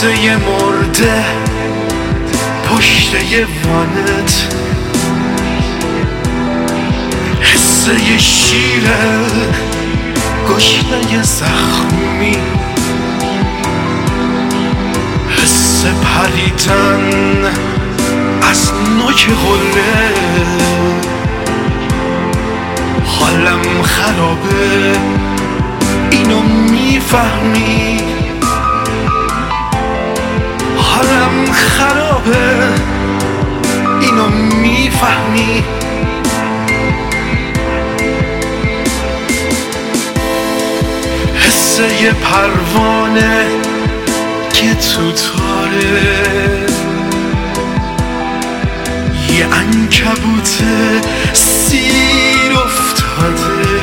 یه مرده پشت یه وانت، حس یه شیره گشنه زخمی، حس پریدن از نوک قله. حالم خرابه اینو میفهمی، حالم خرابه اینو میفهمی. حس یه پروانه که تو تاره، یه عنکبوت سیر افتاده،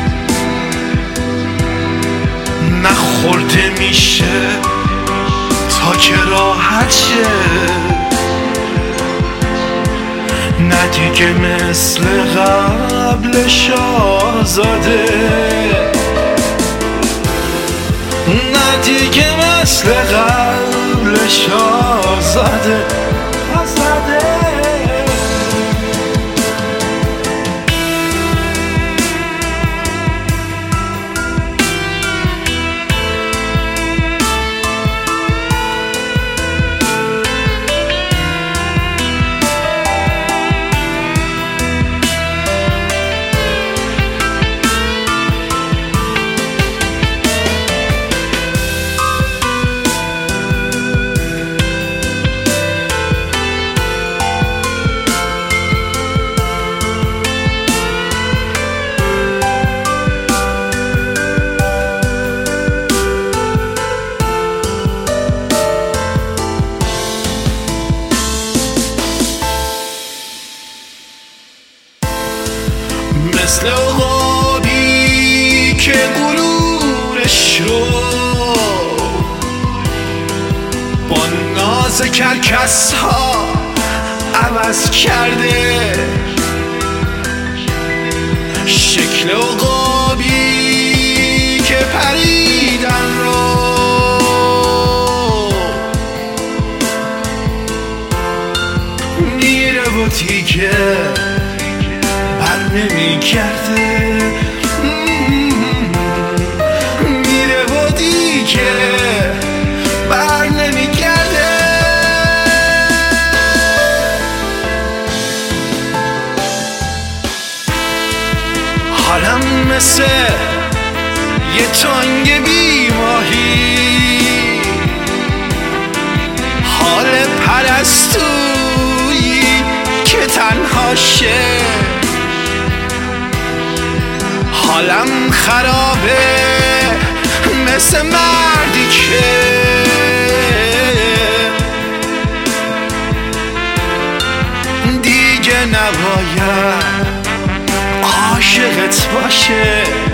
نخورده میشه تا که راحت شه، نه دیگه مثل قبلش آزاده، نه دیگه مثل قبلش آزاده. مثل عقابی که غرورش رو با ناز کرکس ها عوض کرده، شکل عقابی که پریدن رو میره و دیگه نمیگرده، میره و دیگه بر نمیگرده. حالم مثل یه تانگ بی ماهی، حال پرستویی که تنهاشه، حالم خرابه مثل مردی که دیگه نباید عاشقت باشه.